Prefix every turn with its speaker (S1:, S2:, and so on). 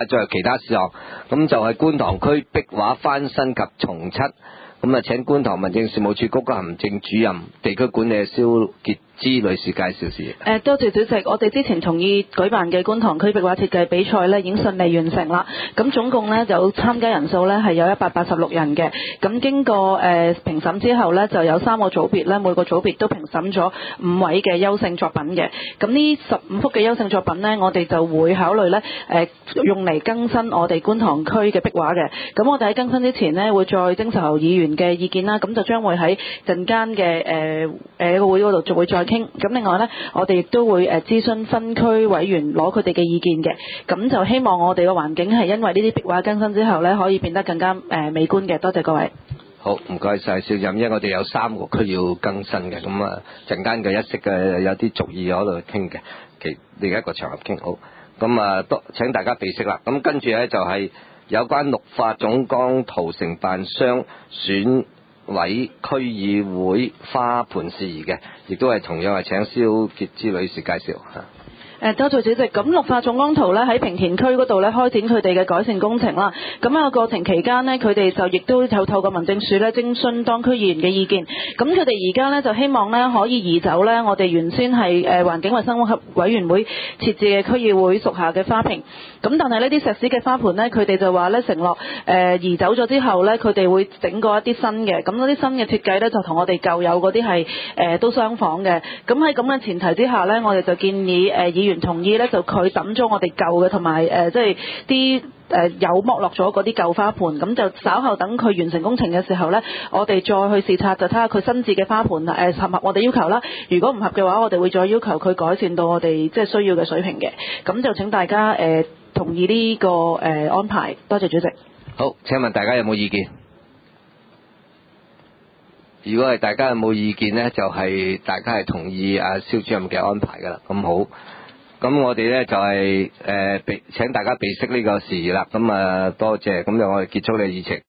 S1: 仲有其他事項，咁就係觀塘區壁畫翻新及重漆。咁啊，請觀塘民政事務處局嘅行政主任、地區管理蕭潔芝女士介紹事。
S2: 多謝主席，我哋之前同意舉辦嘅觀塘區壁畫設計比賽呢已經順利完成啦。咁總共呢，有參加人數呢係有186人嘅。咁經過評審之後呢，就有3個組別呢，每個組別都評審咗5位嘅優勝作品嘅。咁呢15幅嘅優勝作品呢，我哋就會考慮呢用嚟更新我哋觀塘區嘅壁畫嘅。咁我哋喺更新之前呢，會再徵求議員嘅意見啦。咁就將會喺陣間嘅一個會嗰度就會再傾。咁另外呢，我哋亦都會諮詢分區委員攞佢哋嘅意見嘅。咁就希望我哋嘅環境係因為呢啲壁畫更新之後呢，可以變得更加美觀嘅。多謝各位。
S1: 好，唔該晒蕭任，因為我哋有3個區要更新嘅，咁啊陣間嘅一息嘅有啲俗語喺度傾嘅，另一個場合傾好。咁啊多請大家備悉啦。咁跟住呢，就係有關綠化總綱圖承辦商選委區議會花盆事宜嘅，亦都係同樣係請蕭潔芝女士介紹嚇。
S2: 多謝主席。咁綠化總綱圖咧喺平田區嗰度咧開展佢哋嘅改善工程啦。咁喺個過程期間呢，佢哋就亦都有透過民政處咧徵詢當區議員嘅意見。咁佢哋而家呢，就希望呢可以移走呢我哋原先係環境衞生及委員會設置嘅區議會屬下嘅花瓶。咁但係呢啲石屎嘅花盆呢，佢哋就話呢承諾移走咗之後呢，佢哋會整過一啲新嘅。咁嗰啲新嘅設計呢，就同我哋舊有嗰啲係都相仿嘅。咁喺咁嘅前提之下呢，我哋就建議議員同意呢，就佢抌咗我哋舊嘅同埋即係啲有剝落咗嗰啲舊花盆，咁就稍後等佢完成工程嘅時候呢，我哋再去視察，就睇下佢新置嘅花盆合唔合我哋要求啦。如果唔合嘅話，我哋會再要求佢改善到我哋即係需要嘅水平嘅。咁就請大家同意呢個安排。多謝主席。
S1: 好，請問大家有冇意見？如果係大家有冇意見呢，就係大家係同意蕭主任嘅安排㗎啦。咁好，咁我哋呢就係請大家備悉呢個事宜啦。咁多謝，咁就我哋結束呢個議程。